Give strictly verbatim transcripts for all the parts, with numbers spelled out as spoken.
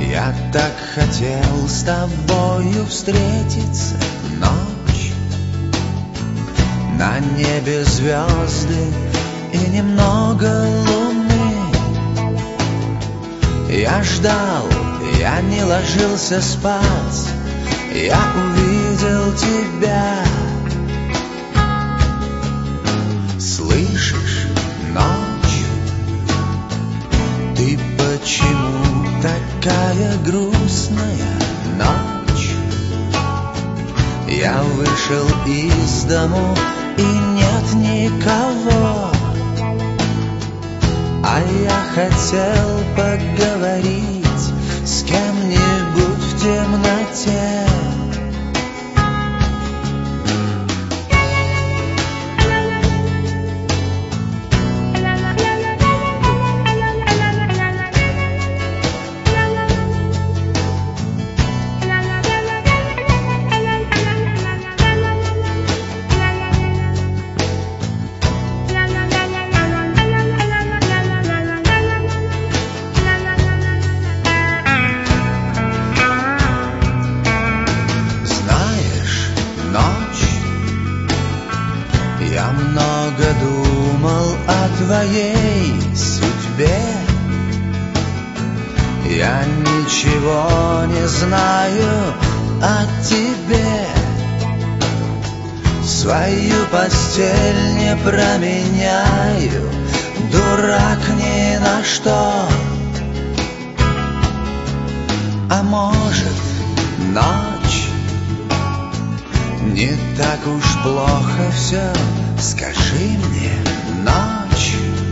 Я так хотел с тобою встретиться. Ночь, на небе звезды и немного луны. Я ждал, я не ложился спать, я увидел тебя. Слышишь, ночь, ты почему такая грустная? Ночь, я вышел из дому и нет никого, а я хотел поговорить с кем-нибудь в темноте. Я много думал о твоей судьбе. Я ничего не знаю о тебе. Свою постель не променяю, дурак ни на что. А может, ночь, не так уж плохо все. Скажи мне, ночь,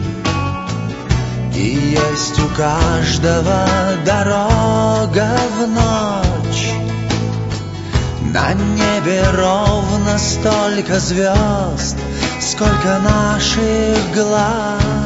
и есть у каждого дорога в ночь. На небе ровно столько звезд, сколько наших глаз.